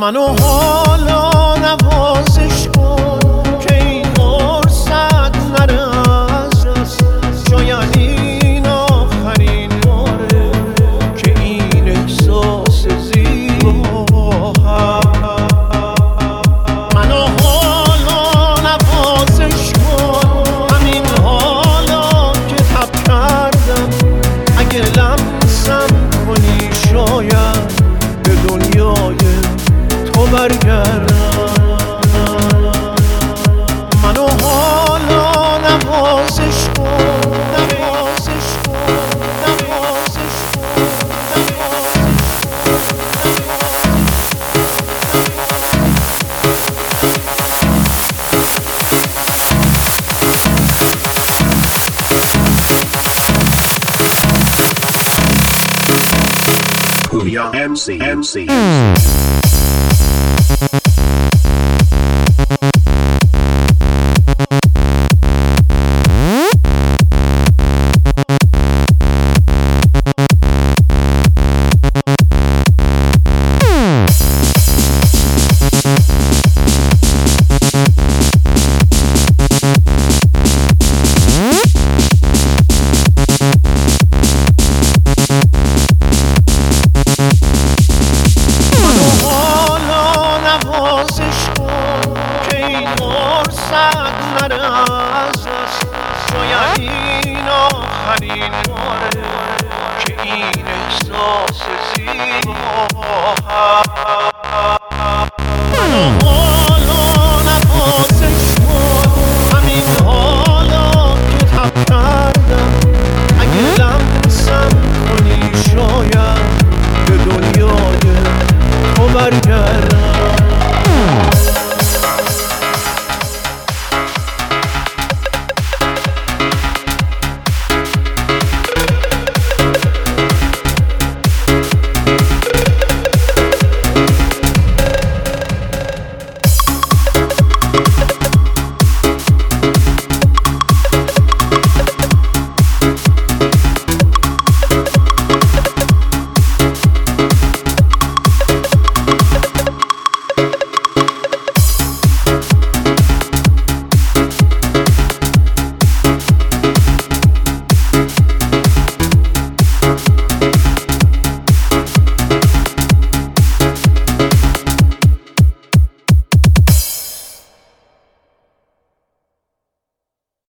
منو حالا نوازش کن که این فرصت نره از دست. شاید این آخرین باره که این احساس زیبا هست. منو حالا نوازش کن، همین حالا که تب کردم. اگه لمسم کنی شاید به دنیای تو برگردم. منو حالا نوازش کن، نوازش کن، نوازش Booyah MC.